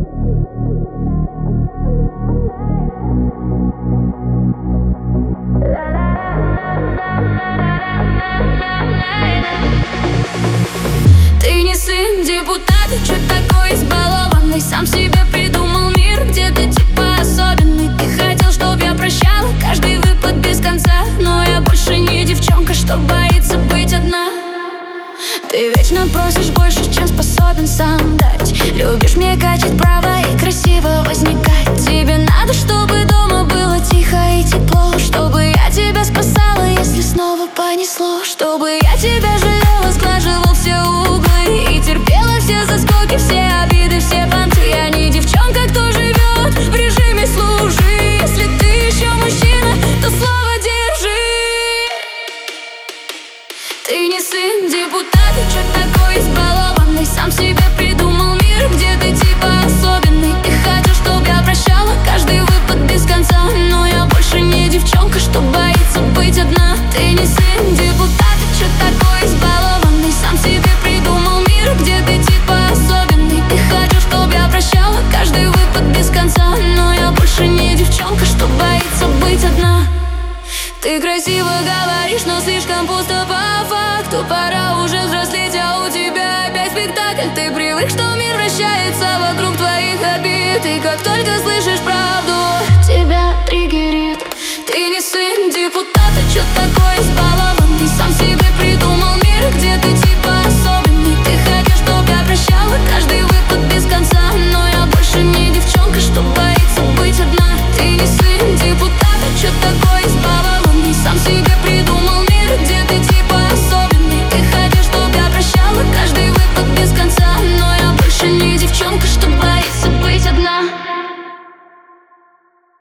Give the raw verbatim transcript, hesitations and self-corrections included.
Ты не сын депутата, чё такой избалованный? Сам себе придумал мир, где ты типа особенный. Ты хотел, чтоб я прощала каждый выпад без конца, но я больше не девчонка, что боится быть одна. Ты вечно просишь больше, чем способен сам дать. Любишь мне качать права и красиво возникать. Тебе надо, чтобы дома было тихо и тепло, чтобы я тебя спасала, если снова понесло, чтобы я тебя жалела, сглаживал все углы и терпела все заскоки, все обиды, все понты. Я не девчонка, кто живет в режиме служи. Если ты еще мужчина, то слово держи. Ты не сын депутата, чё такой избалованный? Сам себе придумал мир, где ты типа особенный. Ты хотел, чтоб я прощала каждый выпад без конца, но я больше не девчонка, что боится быть одна. Ты не сын депутата, чё такой избалованный? Сам себе придумал мир, где ты типа особенный. Ты хотел, чтоб я прощала каждый выпад без конца, но я больше не девчонка, что боится быть одна. Ты красиво говоришь, но слишком пусто по факту. Пора уже взрослеть, а у тебя опять спектакль. Ты привык, что мир вращается вокруг твоих обид, и как только слышишь правду, тебя триггерит. Ты не сын депутата, чё такой избалованный? Сам себе придумал мир, где ты типа особенный. Ты хотел, чтоб я прощала каждый выпад без конца, но я больше не девчонка, что боится быть одна. Ты не сын депутата, чё такой избалованный? Сам себе придумал мир, где ты типа особенный. Ты хотел, чтоб я прощала каждый выпад без конца, но я больше не девчонка, что боится